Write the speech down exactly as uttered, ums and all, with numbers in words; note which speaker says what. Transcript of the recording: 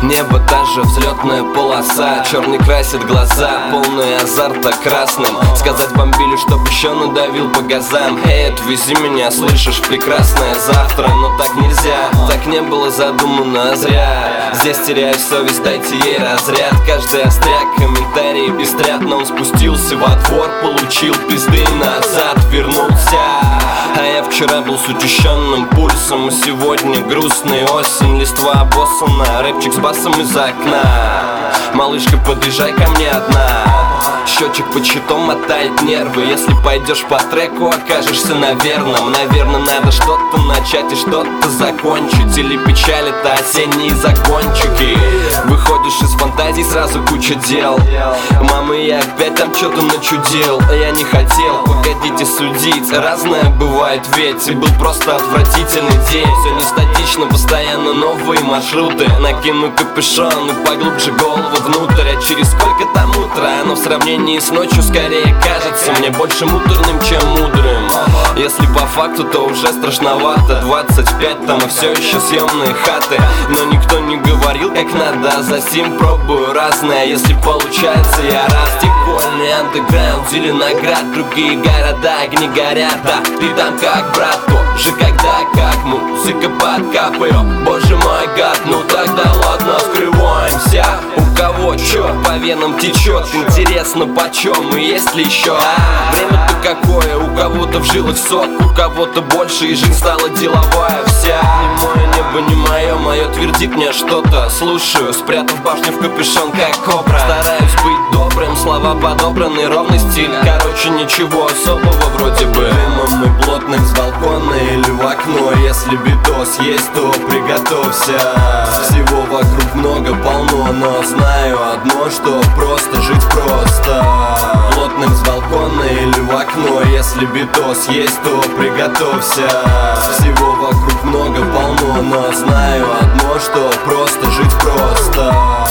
Speaker 1: Небо та же взлетная полоса, черный красит глаза, полный азарта красным. Сказать бомбили, чтоб еще надавил по газам. Эй, отвези меня, слышишь, прекрасное завтра. Но так нельзя, так не было задумано зря. Здесь теряю совесть, дайте ей разряд. Каждый остряк, комментарии пестрят. Но он спустился во двор, получил пизды и назад вернулся. А я вчера был с учащенным пульсом, а сегодня грустный осень. Листва обоссана, рэпчик с басом из окна. Малышка, подъезжай ко мне одна. Счетчик по счетам мотает нервы. Если пойдешь по треку, окажешься на верном. Наверное, надо что-то начать и что-то закончить. Или печаль — это осенние закончики. Выходишь из фантазий, сразу куча дел. Мама, я опять там что-то начудил. Я не хотел, погодите судить. Разное бывает ведь, и был просто отвратительный день. Все не статично, постоянно новые маршруты. Накину капюшон и поглубже голову внутрь. А через сколько там утро, оно в сравнении с ночью скорее кажется мне больше муторным, чем мудрым. Если по факту, то уже страшновато. Двадцать пять, там и все еще съемные хаты. Но никто не говорил, как надо, за сим пробую разное. Если получается, я раз. Стекольный андеграунд, Зеленоград, другие города, огни горят. Да, ты там как, брат, тоже когда как музыка подкапаю. Боже мой, гад, ну тогда ладно, скрываемся. У кого чё по венам течет, интересно почем и есть ли еще. А, время-то какое, у кого-то в жилах сок, у кого-то больше и жизнь стала деловая вся. Не мое небо, не мое, мое твердит мне что-то. Слушаю, спрятав башню в капюшон, как кобра. Стараюсь быть добрым, слова подобраны, ровный стиль. Короче, ничего особого вроде бы. Дымом и плотным с балкона или в окно. Если битос есть, то приготовься. Всего вокруг много, полно, но знаю одно, что просто жить просто. Плотным с балкона или в окно. Если битос есть, то приготовься. Всего вокруг много, полно, но знаю одно, что просто жить просто.